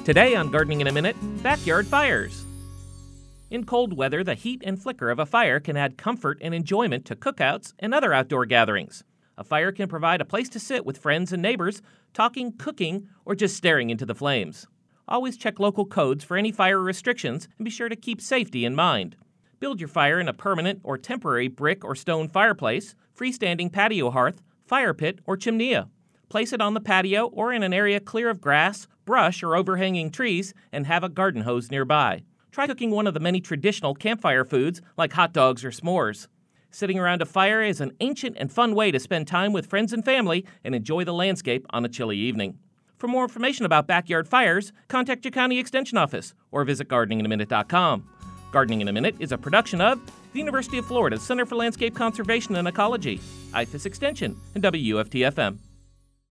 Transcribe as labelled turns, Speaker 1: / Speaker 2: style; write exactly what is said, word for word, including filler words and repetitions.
Speaker 1: Today on Gardening in a Minute, backyard fires. In cold weather, the heat and flicker of a fire can add comfort and enjoyment to cookouts and other outdoor gatherings. A fire can provide a place to sit with friends and neighbors, talking, cooking, or just staring into the flames. Always check local codes for any fire restrictions and be sure to keep safety in mind. Build your fire in a permanent or temporary brick or stone fireplace, freestanding patio hearth, fire pit, or chimney. Place it on the patio or in an area clear of grass, brush, or overhanging trees, and have a garden hose nearby. Try cooking one of the many traditional campfire foods like hot dogs or s'mores. Sitting around a fire is an ancient and fun way to spend time with friends and family and enjoy the landscape on a chilly evening. For more information about backyard fires, contact your county extension office or visit gardening in a minute dot com. Gardening in a Minute is a production of the University of Florida Center for Landscape Conservation and Ecology, I F A S Extension, and W U F T F M.